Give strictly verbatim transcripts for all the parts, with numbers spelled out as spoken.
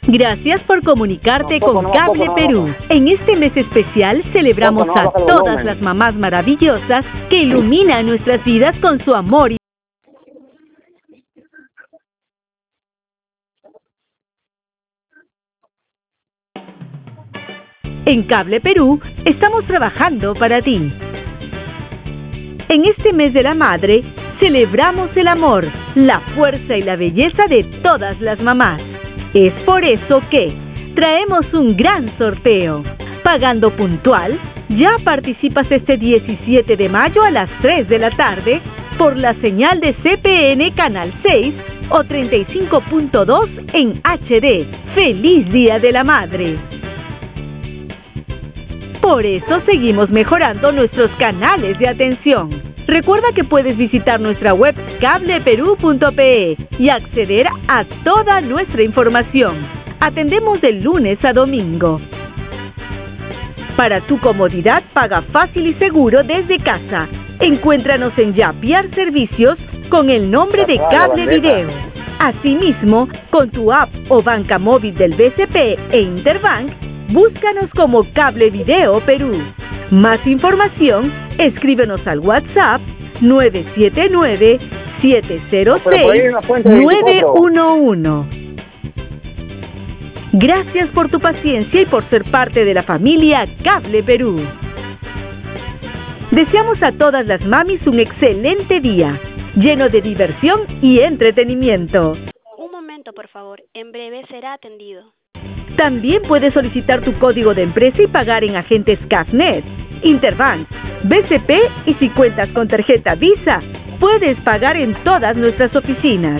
Gracias por comunicarte No, poco, con no, Cable poco, no, Perú. no. En este mes especial celebramos Poco, no, a baja el todas volumen. las mamás maravillosas que iluminan nuestras vidas con su amor y en Cable Perú estamos trabajando para ti. En este mes de la madre, celebramos el amor, la fuerza y la belleza de todas las mamás. Es por eso que traemos un gran sorteo. Pagando puntual, ya participas este diecisiete de mayo a las tres de la tarde por la señal de C P N Canal seis o treinta y cinco punto dos en H D. ¡Feliz Día de la Madre! Por eso seguimos mejorando nuestros canales de atención. Recuerda que puedes visitar nuestra web cable perú punto pe y acceder a toda nuestra información. Atendemos de lunes a domingo. Para tu comodidad, paga fácil y seguro desde casa. Encuéntranos en Yapiar Servicios con el nombre de Cable Video. Asimismo, con tu app o banca móvil del B C P e Interbank, búscanos como Cable Video Perú. Más información, escríbenos al WhatsApp nueve siete nueve, siete cero seis, nueve uno uno. Gracias por tu paciencia y por ser parte de la familia Cable Perú. Deseamos a todas las mamis un excelente día, lleno de diversión y entretenimiento. Un momento, por favor. En breve será atendido. También puedes solicitar tu código de empresa y pagar en agentes Cafnet, Interbank, B C P y si cuentas con tarjeta Visa, puedes pagar en todas nuestras oficinas.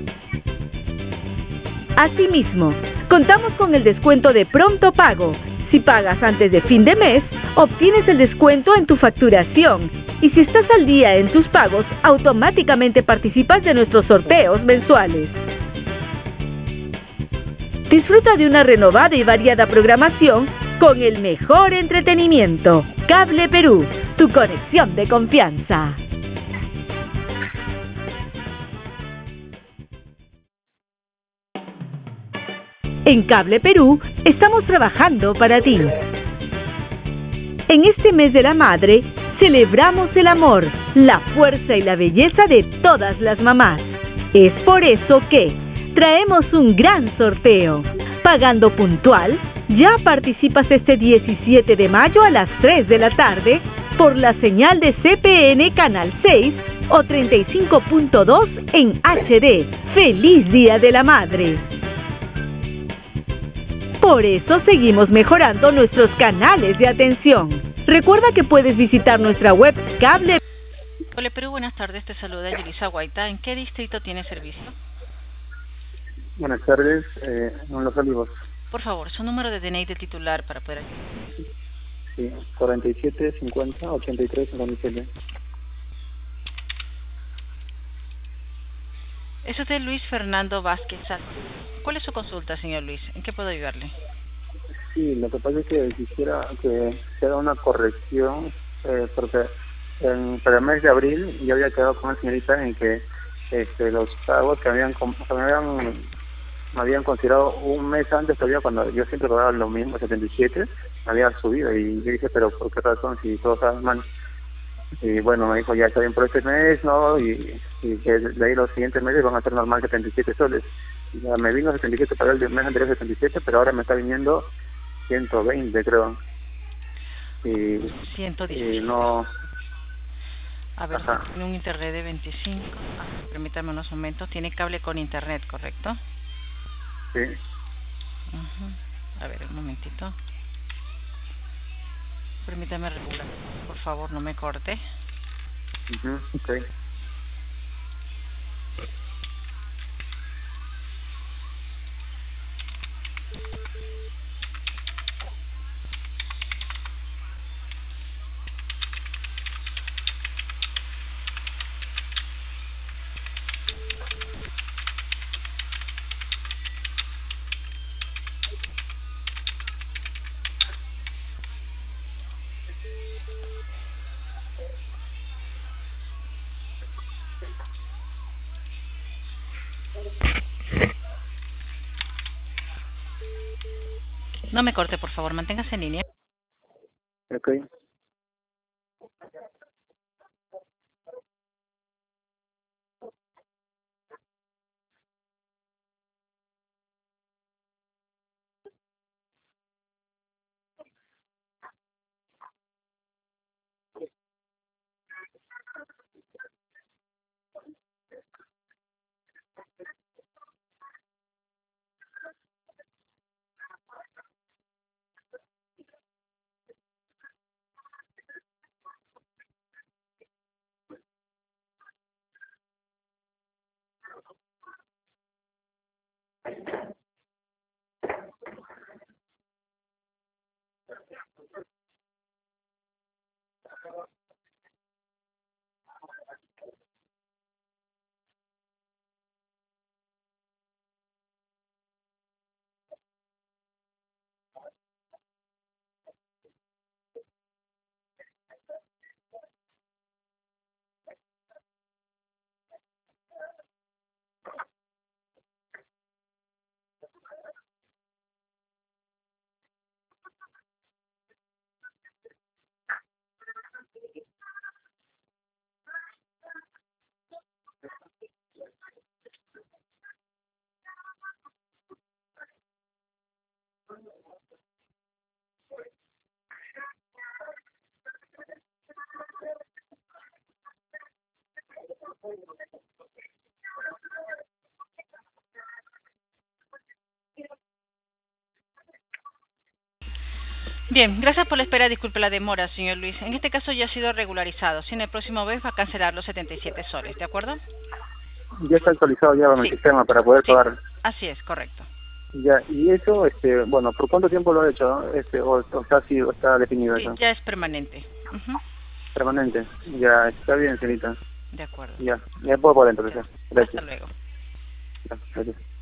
Asimismo, contamos con el descuento de pronto pago. Si pagas antes de fin de mes, obtienes el descuento en tu facturación. Y si estás al día en tus pagos, automáticamente participas de nuestros sorteos mensuales. Disfruta de una renovada y variada programación con el mejor entretenimiento. Cable Perú, tu conexión de confianza. En Cable Perú estamos trabajando para ti. En este mes de la madre, celebramos el amor, la fuerza y la belleza de todas las mamás. Es por eso que traemos un gran sorteo. Pagando puntual, ya participas este diecisiete de mayo a las tres de la tarde por la señal de C P N Canal seis o treinta y cinco punto dos en H D. ¡Feliz Día de la Madre! Por eso seguimos mejorando nuestros canales de atención. Recuerda que puedes visitar nuestra web Cable. Hola Perú, buenas tardes, te saluda Yelisa Guaita. ¿En qué distrito tiene servicio? Buenas tardes, eh, en Los Olivos. Por favor, su número de D N I de titular para poder... Sí, cuarenta y siete, cincuenta, ochenta y tres, cincuenta y siete. Es usted Luis Fernando Vázquez. ¿Cuál es su consulta, señor Luis? ¿En qué puedo ayudarle? Sí, lo que pasa es que quisiera que se haga una corrección, eh, porque en, para el mes de abril yo había quedado con una señorita en que este, los pagos que habían, que me habían, me habían considerado un mes antes todavía, cuando yo siempre pagaba lo mismo, setenta y siete, me había subido y yo dije, pero ¿por qué razón si todo estaba mal? Y bueno, me dijo, ya está bien por este mes, ¿no? Y, y que de ahí los siguientes meses van a ser normal setenta y siete soles. Y ya me vino setenta y siete para el mes anterior setenta y siete, pero ahora me está viniendo ciento veinte, creo. Y, ciento diez. Y no... A ver, Ajá. tiene un internet de veinticinco. Ah, permítame unos momentos. Tiene cable con internet, ¿correcto? Sí. Uh-huh. A ver, un momentito. Permítame regular. Por favor, no me corte. Uh-huh. Okay. No me corte, por favor, manténgase en línea. Ok. Bien, gracias por la espera. Disculpe la demora, señor Luis. En este caso ya ha sido regularizado. Si en el próximo mes va a cancelar los setenta y siete soles, ¿de acuerdo? Ya está actualizado ya con Sí. el sistema para poder Sí, pagar. así es, correcto. Ya, y eso, este, bueno, ¿por cuánto tiempo lo ha hecho? Este, o, o está así, o está definido Sí, eso? ya es permanente. Ujú. Permanente. Ya, está bien, señorita. De acuerdo. Ya, ya puedo por dentro, ya. Hasta Gracias. luego. Ya, gracias.